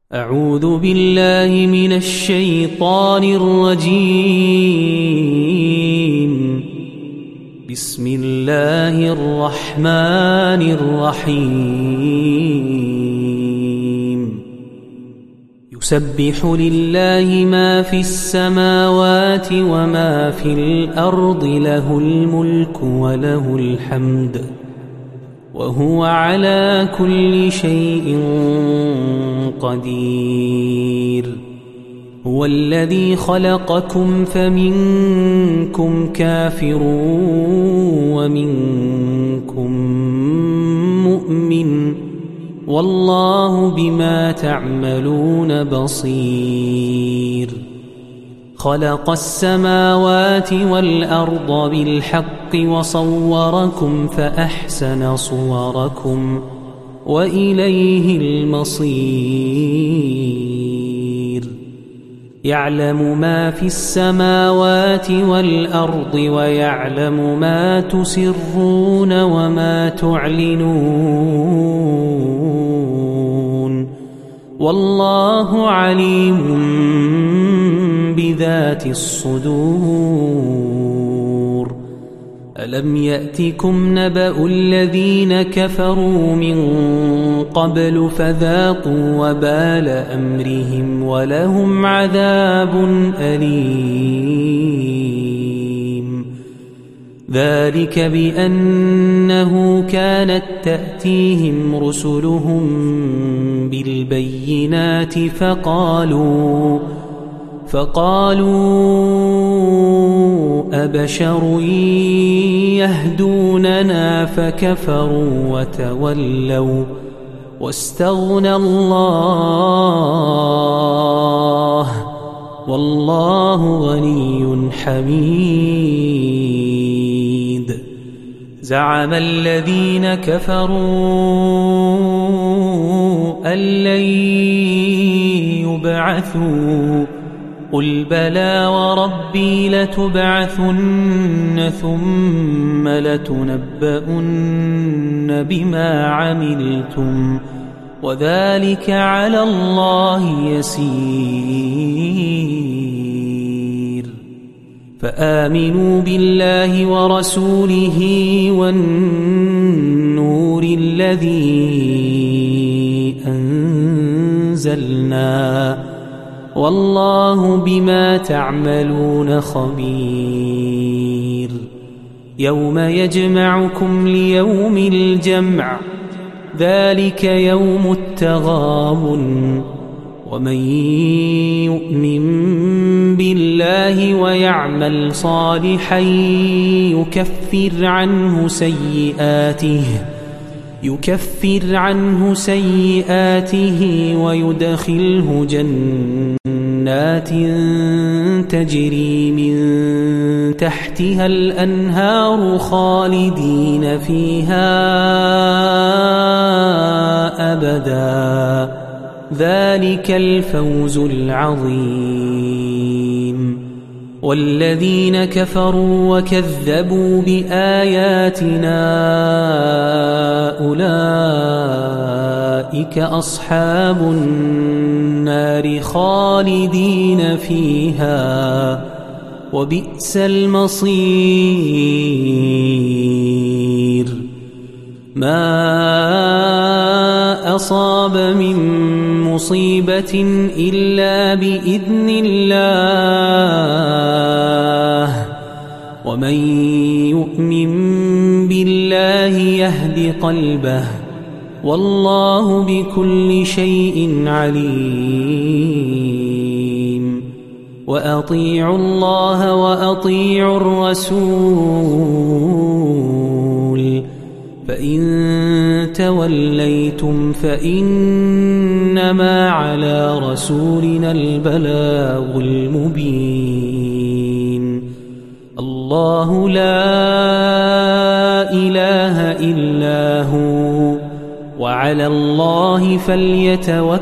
أعوذ بالله من الشيطان الرجيم. بسم الله الرحمن الرحيم. يسبح لله ما في السماوات وما في الأرض، له الملك وله الحمد وهو على كل شيء قدير. هو الذي خلقكم فمنكم كافر ومنكم مؤمن، والله بما تعملون بصير. خلق السماوات والأرض بالحق وصوركم فأحسن صوركم وإليه المصير. يعلم ما في السماوات والأرض ويعلم ما تسرون وما تعلنون، والله عليم بذات الصدور. ألم يأتكم نبأ الذين كفروا من قبل فذاقوا وبال أمرهم ولهم عذاب أليم. ذلك بأنه كانت تأتيهم رسلهم بالبينات فقالوا أبشر يهدوننا فكفروا وتولوا واستغنى الله، والله غني حميد. زعم الذين كفروا أن لن يبعثوا، قل بلى وربي لتبعثن ثم لتنبؤن بما عملتم وذلك على الله يسير. فآمنوا بالله ورسوله والنور الذي أنزلنا، والله بما تعملون خبير. يوم يجمعكم ليوم الجمع، ذلك يوم التغابن. ومن يؤمن بالله ويعمل صالحا يكفر عنه سيئاته ويدخله جنات تجري من تحتها الأنهار خالدين فيها أبدا، ذلك الفوز العظيم. والذين كفروا وكذبوا بآياتنا أولئك أصحاب النار خالدين فيها، وبئس المصير. ما أصاب من مصيبة إلا بإذن الله، ومن يؤمن بالله يهد قلبه، والله بكل شيء عليم. وأطيعوا الله وأطيعوا الرسول، فإن توليتم فإنما على رسولنا البلاغ المبين. الله لا إله إلا هو، وعلى الله فليتوكل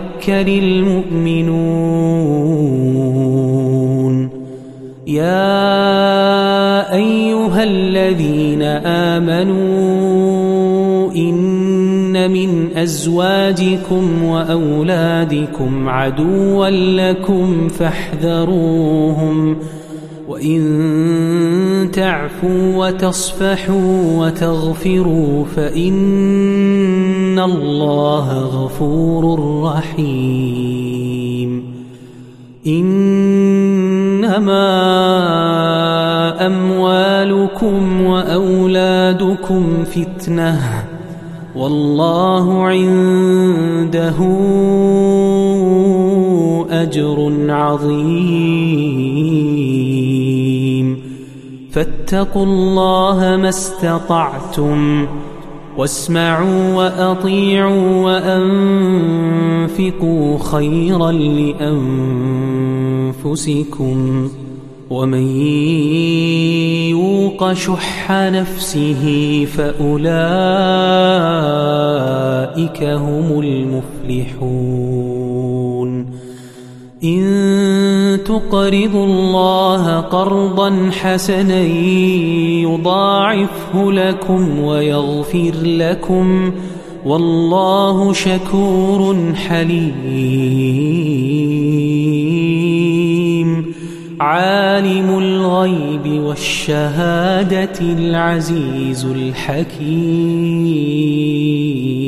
المؤمنون. يا أيها الذين آمنوا إن من أزواجكم وأولادكم عدوا لكم فاحذروهم وإن تعفوا وتصفحوا وتغفروا فإن الله غفور رحيم إنما أموالكم وأولادكم فتنة والله عنده أجر عظيم فاتقوا الله ما استطعتم واسمعوا وأطيعوا وأنفقوا خيرا لأنفسكم ومن يوق شح نفسه فأولئك هم المفلحون إن تقرضوا الله قرضا حسنا يضاعفه لكم ويغفر لكم والله شكور حليم عالم الغيب والشهادة العزيز الحكيم